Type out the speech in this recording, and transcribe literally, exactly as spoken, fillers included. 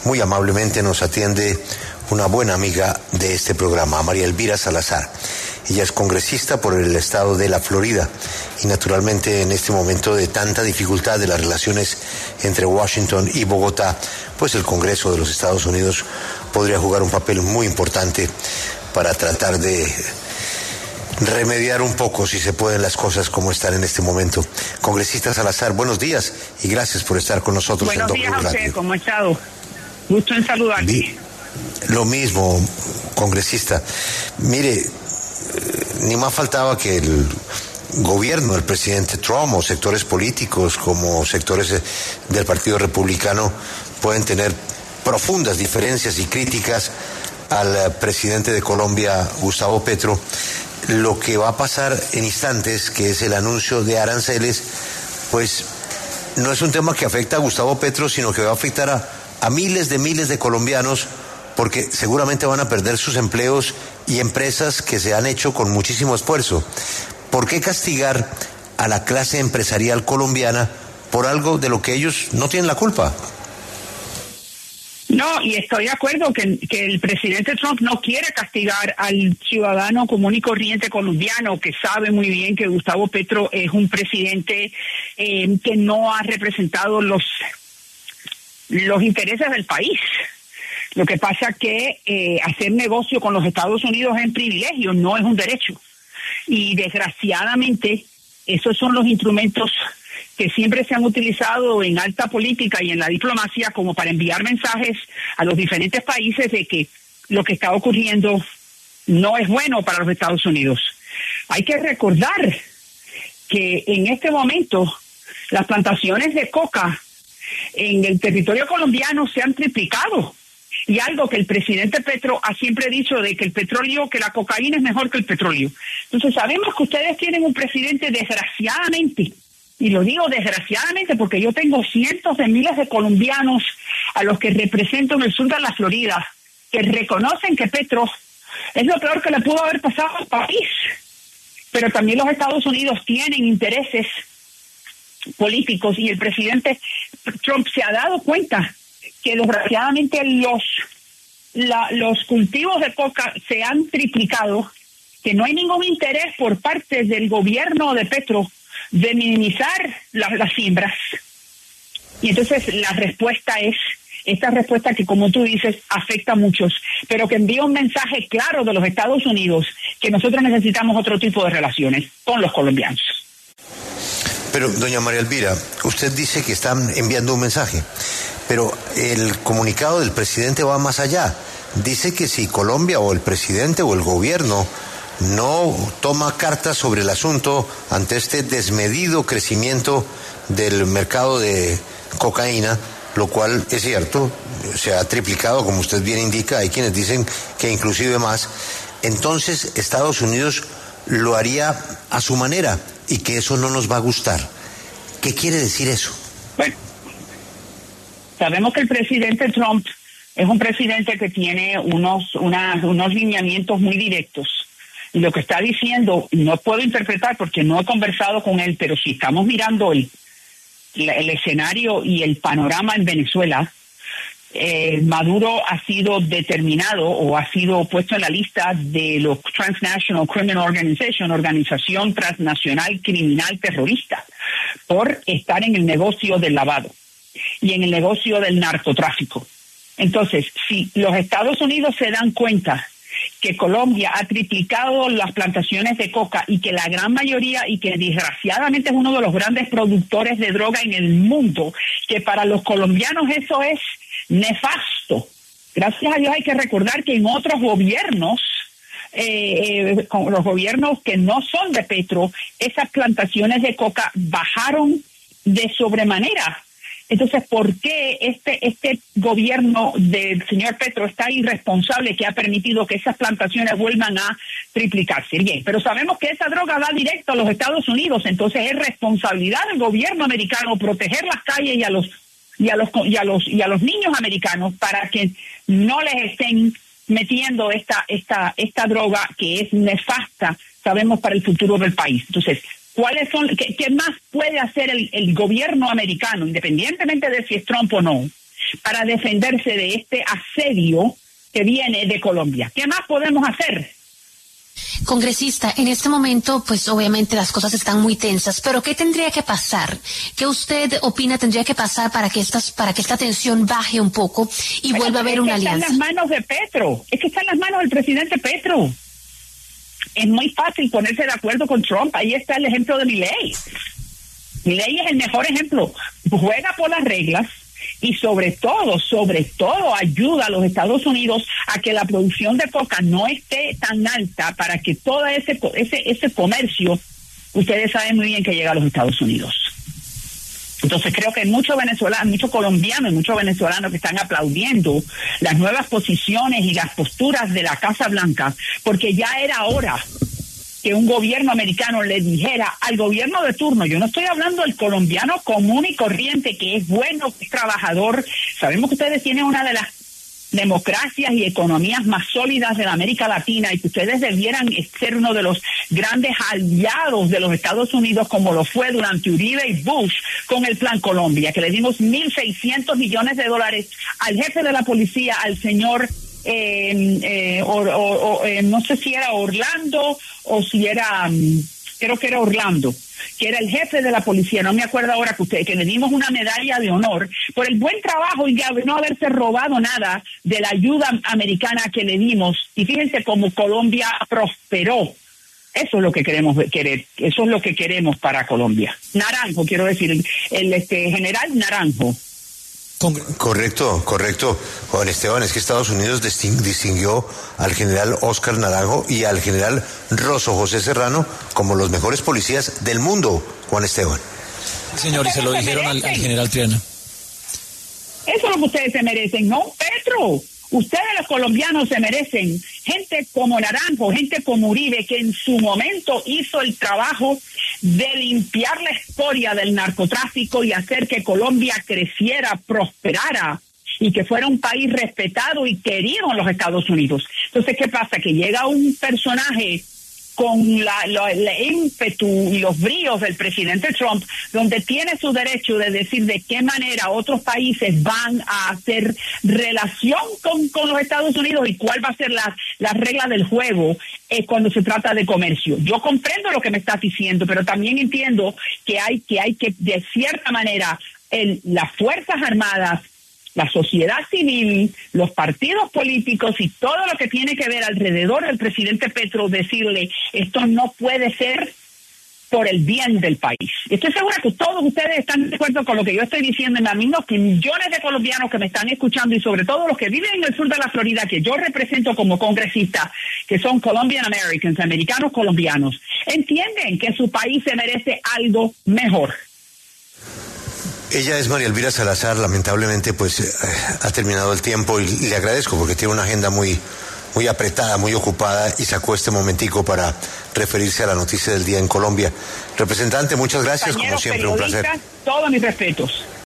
Muy amablemente nos atiende una buena amiga de este programa, María Elvira Salazar. Ella es congresista por el estado de la Florida y naturalmente en este momento de tanta dificultad de las relaciones entre Washington y Bogotá, pues el Congreso de los Estados Unidos podría jugar un papel muy importante para tratar de remediar un poco, si se pueden, las cosas como están en este momento. Congresista Salazar, buenos días y gracias por estar con nosotros buenos en W días a usted, Radio. ¿Cómo ha estado? Gusto en saludarte. Lo mismo, congresista. Mire, ni más faltaba que el gobierno del presidente Trump o sectores políticos como sectores del Partido Republicano pueden tener profundas diferencias y críticas al presidente de Colombia, Gustavo Petro. Lo que va a pasar en instantes, que es el anuncio de aranceles, pues no es un tema que afecta a Gustavo Petro, sino que va a afectar a, a miles de miles de colombianos, porque seguramente van a perder sus empleos y empresas que se han hecho con muchísimo esfuerzo. ¿Por qué castigar a la clase empresarial colombiana por algo de lo que ellos no tienen la culpa? No, y estoy de acuerdo que, que el presidente Trump no quiere castigar al ciudadano común y corriente colombiano, que sabe muy bien que Gustavo Petro es un presidente eh, que no ha representado los, los intereses del país. Lo que pasa que eh, hacer negocio con los Estados Unidos es un privilegio, no es un derecho. Y desgraciadamente, esos son los instrumentos que siempre se han utilizado en alta política y en la diplomacia como para enviar mensajes a los diferentes países de que lo que está ocurriendo no es bueno para los Estados Unidos. Hay que recordar que en este momento las plantaciones de coca en el territorio colombiano se han triplicado. Y algo que el presidente Petro ha siempre dicho de que el petróleo, que la cocaína es mejor que el petróleo. Entonces sabemos que ustedes tienen un presidente, desgraciadamente, y lo digo desgraciadamente porque yo tengo cientos de miles de colombianos a los que represento en el sur de la Florida, que reconocen que Petro es lo peor que le pudo haber pasado al país. Pero también los Estados Unidos tienen intereses políticos y el presidente Trump se ha dado cuenta que desgraciadamente los, la, los cultivos de coca se han triplicado, que no hay ningún interés por parte del gobierno de Petro de minimizar la, las siembras. Y entonces la respuesta es, esta respuesta que, como tú dices, afecta a muchos, pero que envía un mensaje claro de los Estados Unidos que nosotros necesitamos otro tipo de relaciones con los colombianos. Pero, doña María Elvira, usted dice que están enviando un mensaje, pero el comunicado del presidente va más allá. Dice que si Colombia o el presidente o el gobierno no toma cartas sobre el asunto ante este desmedido crecimiento del mercado de cocaína, lo cual es cierto, se ha triplicado, como usted bien indica, hay quienes dicen que inclusive más, entonces Estados Unidos lo haría a su manera y que eso no nos va a gustar. ¿Qué quiere decir eso? Bueno, sabemos que el presidente Trump es un presidente que tiene unos, una, unos lineamientos muy directos. Y lo que está diciendo, no puedo interpretar porque no he conversado con él, pero si estamos mirando el, el escenario y el panorama en Venezuela, eh, Maduro ha sido determinado o ha sido puesto en la lista de los Transnational Criminal Organization, organización transnacional criminal terrorista, por estar en el negocio del lavado y en el negocio del narcotráfico. Entonces, si los Estados Unidos se dan cuenta que Colombia ha triplicado las plantaciones de coca y que la gran mayoría, y que desgraciadamente es uno de los grandes productores de droga en el mundo, que para los colombianos eso es nefasto. Gracias a Dios hay que recordar que en otros gobiernos, eh, eh, con los gobiernos que no son de Petro, esas plantaciones de coca bajaron de sobremanera. Entonces, ¿por qué este este gobierno del señor Petro está irresponsable que ha permitido que esas plantaciones vuelvan a triplicarse? Bien, pero sabemos que esa droga va directo a los Estados Unidos, entonces es responsabilidad del gobierno americano proteger las calles y a los y a los y a los y a los niños americanos para que no les estén metiendo esta esta esta droga que es nefasta, sabemos, para el futuro del país. Entonces, ¿cuáles son, qué, qué más puede hacer el, el gobierno americano, independientemente de si es Trump o no, para defenderse de este asedio que viene de Colombia. ¿Qué más podemos hacer? Congresista, en este momento, pues obviamente las cosas están muy tensas, pero ¿qué tendría que pasar? ¿Qué usted opina tendría que pasar para que estas, para que esta tensión baje un poco y bueno, vuelva a haber una alianza? Está en las manos de Petro, es que está en las manos del presidente Petro. Es muy fácil ponerse de acuerdo con Trump, ahí está el ejemplo de Milei. Milei es el mejor ejemplo, juega por las reglas, y sobre todo, sobre todo ayuda a los Estados Unidos a que la producción de coca no esté tan alta para que todo ese ese ese comercio, ustedes saben muy bien que llega a los Estados Unidos. Entonces creo que hay muchos venezolanos, muchos colombianos y muchos venezolanos que están aplaudiendo las nuevas posiciones y las posturas de la Casa Blanca, porque ya era hora que un gobierno americano le dijera al gobierno de turno, yo no estoy hablando del colombiano común y corriente que es bueno, que es trabajador. Sabemos que ustedes tienen una de las democracias y economías más sólidas de la América Latina y que ustedes debieran ser uno de los grandes aliados de los Estados Unidos como lo fue durante Uribe y Bush con el Plan Colombia, que le dimos mil seiscientos millones de dólares al jefe de la policía, al señor Eh, eh, or, or, or, eh, no sé si era Orlando o si era, um, creo que era Orlando, que era el jefe de la policía, no me acuerdo ahora que usted, que le dimos una medalla de honor por el buen trabajo y no haberse robado nada de la ayuda americana que le dimos. Y fíjense cómo Colombia prosperó. Eso es lo que queremos querer, eso es lo que queremos para Colombia. Naranjo, quiero decir, el, el este general Naranjo. Correcto, correcto, Juan Esteban, es que Estados Unidos distinguió al general Oscar Naranjo y al general Rosso José Serrano como los mejores policías del mundo, Juan Esteban. Señor, y se lo dijeron al, al general Triana. Eso es lo que ustedes se merecen, ¿no? Petro, ustedes los colombianos se merecen gente como Naranjo, gente como Uribe, que en su momento hizo el trabajo de limpiar la historia del narcotráfico y hacer que Colombia creciera, prosperara y que fuera un país respetado y querido en los Estados Unidos. Entonces, ¿qué pasa? Que llega un personaje con la, la, el ímpetu y los bríos del presidente Trump, donde tiene su derecho de decir de qué manera otros países van a hacer relación con, con los Estados Unidos y cuál va a ser la, la regla del juego eh, cuando se trata de comercio. Yo comprendo lo que me estás diciendo, pero también entiendo que hay que, hay que de cierta manera, el, las Fuerzas Armadas, la sociedad civil, los partidos políticos y todo lo que tiene que ver alrededor del presidente Petro, decirle, esto no puede ser por el bien del país. Estoy segura que todos ustedes están de acuerdo con lo que yo estoy diciendo, y me imagino que millones de colombianos que me están escuchando y sobre todo los que viven en el sur de la Florida, que yo represento como congresista, que son Colombian Americans, americanos colombianos, entienden que su país se merece algo mejor. Ella es María Elvira Salazar, lamentablemente pues eh, ha terminado el tiempo y le agradezco porque tiene una agenda muy, muy apretada, muy ocupada y sacó este momentico para referirse a la noticia del día en Colombia. Representante, muchas gracias, como siempre, un placer. Todos mis respetos.